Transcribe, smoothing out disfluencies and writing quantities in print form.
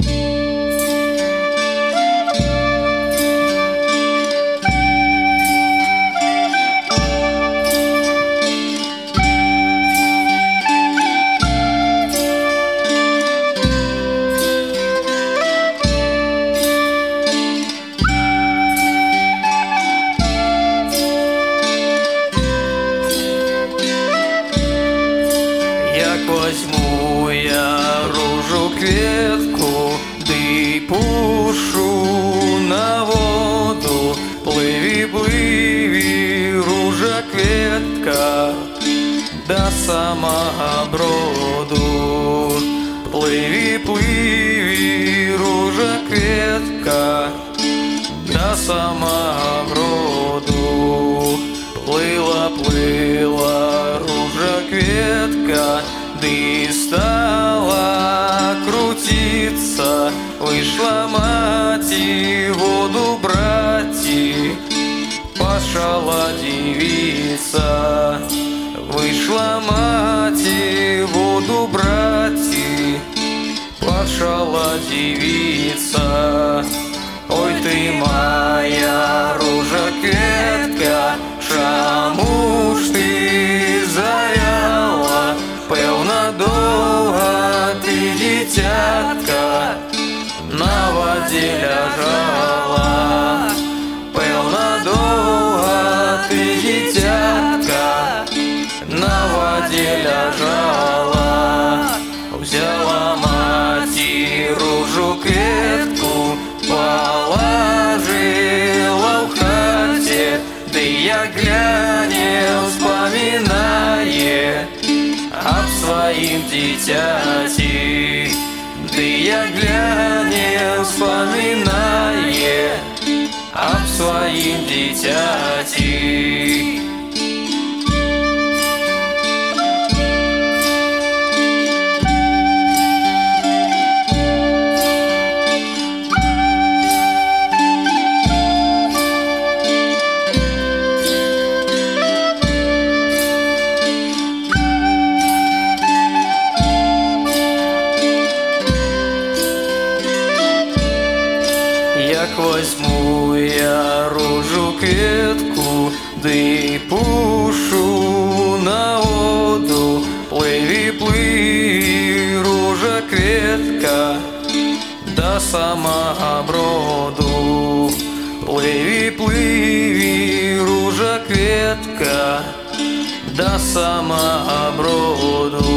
Возьму я ружу кветку, ды пушу на воду. Пливи, пливи, ружа кветка, до самого броду. Пливи, пливи, ружа кветка, до самого броду. Плыла, плыла ружа кветка, ды стала крутиться. Вышла мать и воду брати, пошла девица. Вышла мать и воду брати, пошла девица. Ой ты моя ружа кветка, чому ж ти завяла? Певно, довго ти, дитятка, на воде лежала. Певно, довго ти, дитятка, на воде лежала. Взяла мать и ружу кветку, положила в хате, да я глянет, вспоминает об своим дитяти. Да я глянет, вспоминает об своим дитяти. Як возьму я ружу кветку, ды пушу на воду. Пливи, пливи, ружа кветка, до самого броду. Пливи, пливи, ружа кветка, до самого броду.